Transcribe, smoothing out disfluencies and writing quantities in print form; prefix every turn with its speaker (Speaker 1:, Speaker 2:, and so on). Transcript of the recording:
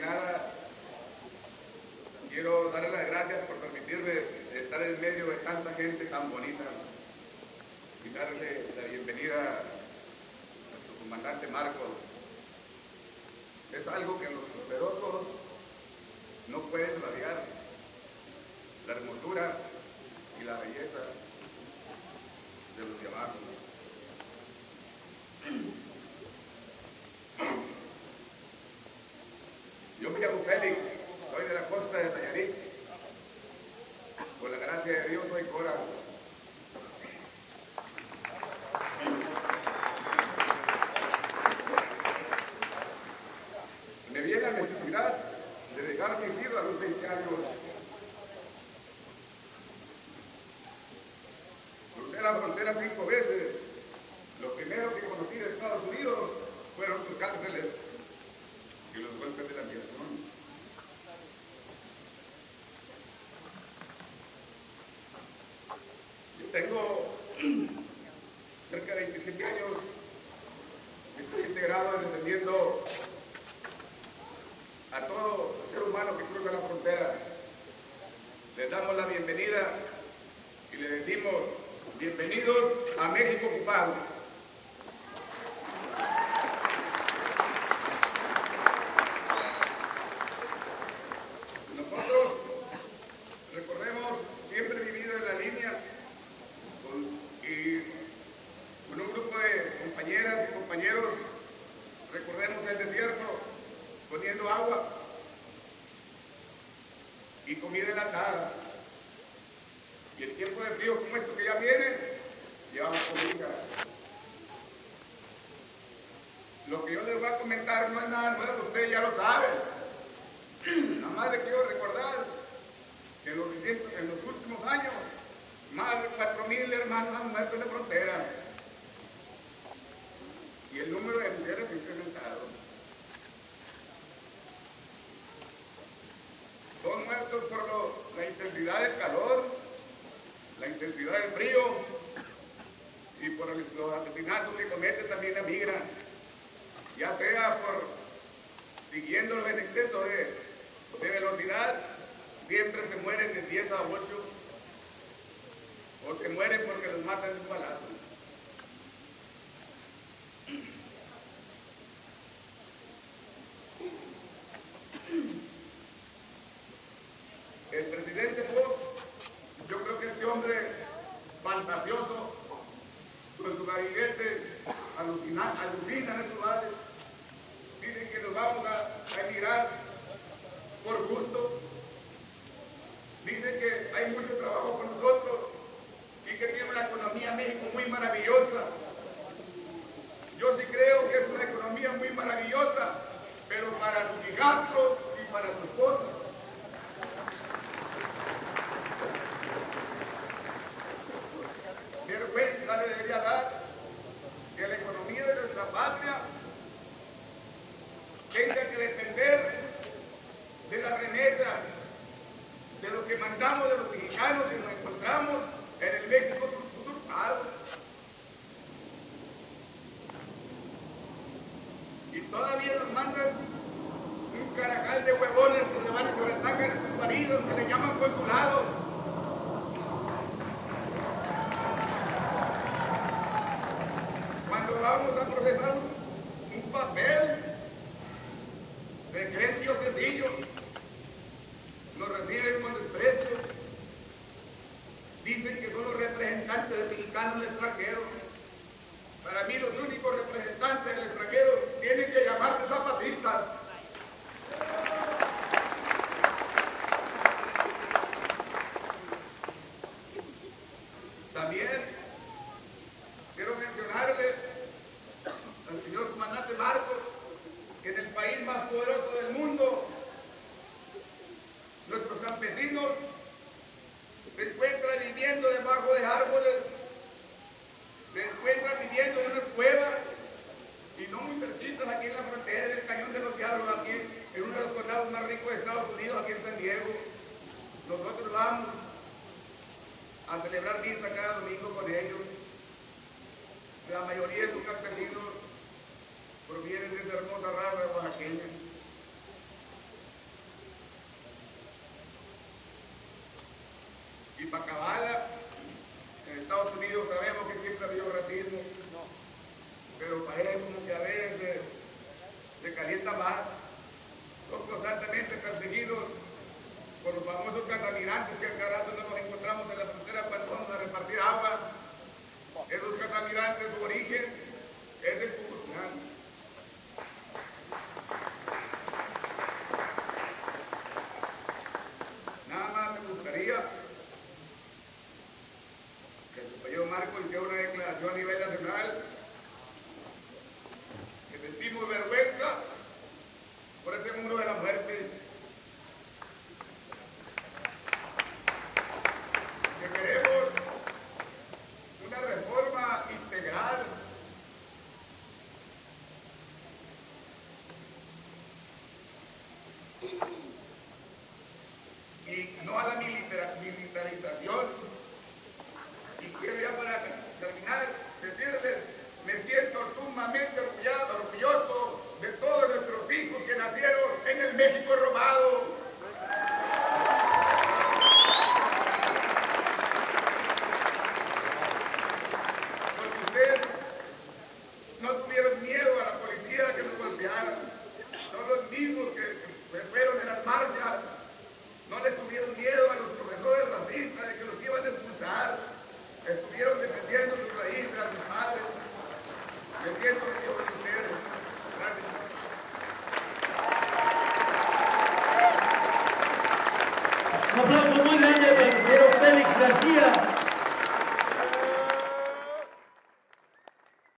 Speaker 1: nada, quiero darle las gracias por permitirme estar en medio de tanta gente tan bonita y darle la bienvenida a nuestro comandante Marcos. Es algo que los poderosos no pueden radiar, la hermosura y la belleza de los llamados. Yo me llamo Félix, soy de la costa de Nayarit. Por la gracia de Dios soy Cora. Me viene la necesidad de dejar mi vida a los 20 años. Crucé la frontera 5 veces. Lo primero que conocí de Estados Unidos fueron sus cárceles y los golpes de la migración. Yo tengo cerca de 27 años, estoy integrado defendiendo a todo ser humano que cruza la frontera. Les damos la bienvenida y les decimos bienvenidos a México ocupado. Nosotros, recordemos, siempre vivido en la línea con un grupo de compañeras y compañeros, recorremos el desierto poniendo agua y comida enlatada. Y el tiempo de frío como esto que ya viene, llevamos comida. Lo que yo les voy a comentar no es nada nuevo, ustedes ya lo saben. Nada más les quiero recordar que en los últimos años, más de 4,000 hermanos han muerto en la frontera. Y el número de mujeres ha incrementado. Son muertos por la intensidad del calor, la intensidad del frío y por los asesinatos que comete también la migra, ya sea por siguiéndolo en exceso de velocidad, siempre se mueren de 10 a 8 o se mueren porque los matan de un balazo. El presidente Fox, yo creo que este hombre fantasioso, con su gabinete, alucina en estos lugares, dicen que nos vamos a emigrar por gusto, dicen que hay mucho trabajo con nosotros y que tiene una economía México muy maravillosa. Yo sí creo que es una economía muy maravillosa, pero para sus hijastros y para sus esposas. Vergüenza le debería dar que la economía de nuestra patria tenga que depender de las remesas, de lo que mandamos de los mexicanos y nos encontramos en el México usurpado. Y todavía nos mandan un carajal de huevones que se van a sacar a sus maridos, que le llaman consulados. Cuando vamos a procesar un papel de crédito sencillo, nos reciben con desprecio. Dicen que son los representantes de mexicanos en el extranjero. Para mí los únicos representantes del extranjero tienen que llamarse zapatistas. También quiero mencionarle al señor comandante Marcos que en el país más poderoso del mundo, nuestros campesinos se encuentran viviendo debajo de árboles, se encuentran viviendo en unas cuevas y no muy cerquitas aquí en la frontera del Cañón de los Diablos, aquí en uno de los condados más ricos de Estados Unidos, aquí en San Diego. Nosotros vamos a celebrar misa cada domingo con ellos. La mayoría de sus campesinos provienen de esa hermosa raza oaxaqueña. Chipacabala, en Estados Unidos sabemos que siempre ha habido racismo, pero parece como que a veces se calienta más. Son constantemente perseguidos por los famosos catamirantes que a cada rato nos encontramos en la frontera cuando vamos a repartir agua. Esos catamirantes, su origen es de Cuculcán. Nada más me gustaría que el compañero Marco hiciera una declaración a nivel nacional que sentimos vergüenza por este muro de la muerte, que queremos una reforma integral y no a la militarización. Y quiero ya para terminar decirles, me siento sumamente orgulloso de todos nuestros hijos que nacieron en el México robado. Porque ustedes no tuvieron miedo a la policía que nos golpeara. Son los mismos que fueron en las marchas. No les tuvieron miedo a los profesores racistas de que los iban a expulsar. Estuvieron defendiendo sus raíces, a sus padres. Me siento orgulloso de ustedes. Gracias.
Speaker 2: Un aplauso muy grande para el compañero Félix García.